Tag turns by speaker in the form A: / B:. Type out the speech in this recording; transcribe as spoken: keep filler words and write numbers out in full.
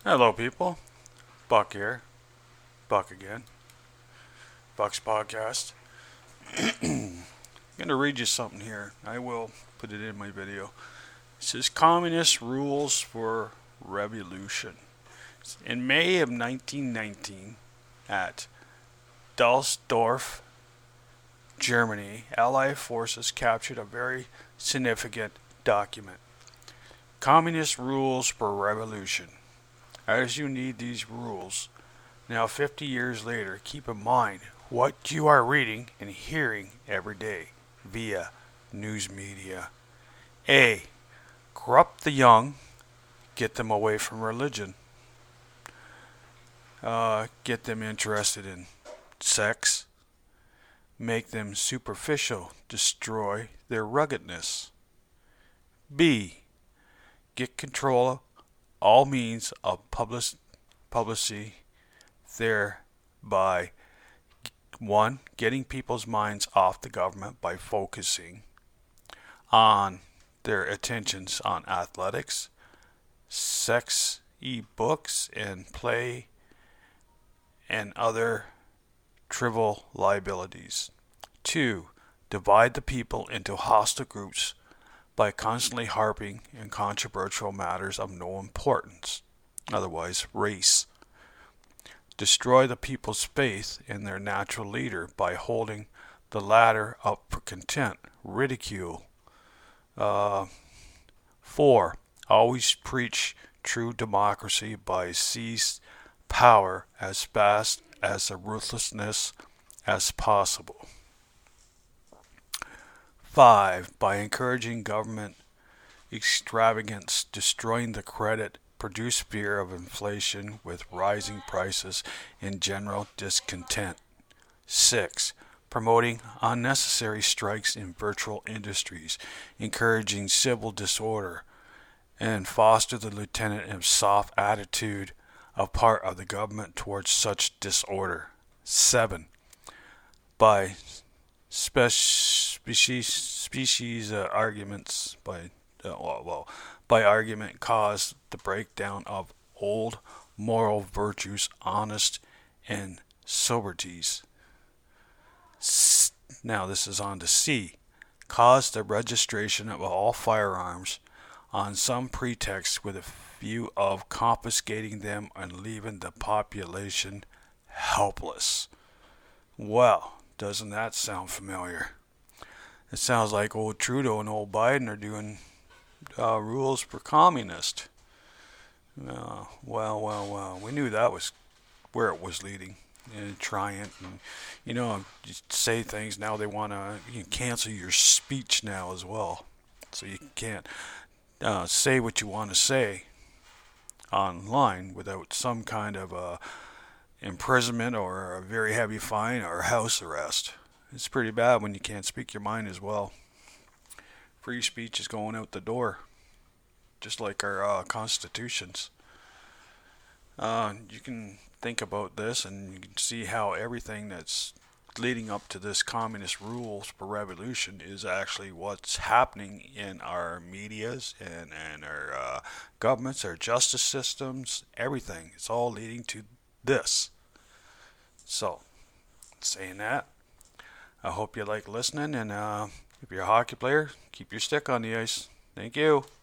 A: Hello, people. Buck here. Buck again. Buck's podcast. I'm going to read you something here. I will put it in my video. It says Communist Rules for Revolution. In May of nineteen nineteen, at Dusseldorf, Germany, Allied forces captured a very significant document. Communist Rules for Revolution. As you need these rules, now fifty years later, keep in mind what you are reading and hearing every day via news media. A. Corrupt the young, get them away from religion. Uh, get them interested in sex. Make them superficial, destroy their ruggedness. B. Get control of all means of public, publicity, thereby one, getting people's minds off the government by focusing on their attentions on athletics, sex, e-books, and play, and other trivial liabilities. Two, divide the people into hostile groups by constantly harping on controversial matters of no importance, otherwise race. Destroy the people's faith in their natural leader by holding the latter up for contempt, ridicule. Uh, four, always preach true democracy by seize power as fast as a ruthlessness as possible. Five, by encouraging government extravagance, destroying the credit, produce fear of inflation with rising prices and general discontent. Six, promoting unnecessary strikes in virtual industries, encouraging civil disorder, and foster the lieutenant of soft attitude of part of the government towards such disorder. Seven, by species species uh, arguments by uh, well, well by argument cause the breakdown of old moral virtues, honest and sobrities. S- now this is on to C. Cause the registration of all firearms on some pretext with a view of confiscating them and leaving the population helpless. Well, doesn't that sound familiar? It sounds like old Trudeau and old Biden are doing uh, rules for communist. Uh, well, well, well. We knew that was where it was leading. And trying, and you know, just say things now. They want to you can cancel your speech now as well, so you can't uh, say what you want to say online without some kind of uh, imprisonment or a very heavy fine or house arrest. It's pretty bad when you can't speak your mind as well. Free speech is going out the door, just like our uh, constitutions. Uh, you can think about this and you can see how everything that's leading up to this communist rules for revolution is actually what's happening in our medias and, and our uh, governments, our justice systems, everything. It's all leading to this. So, saying that, I hope you like listening, and uh, if you're a hockey player, keep your stick on the ice. Thank you.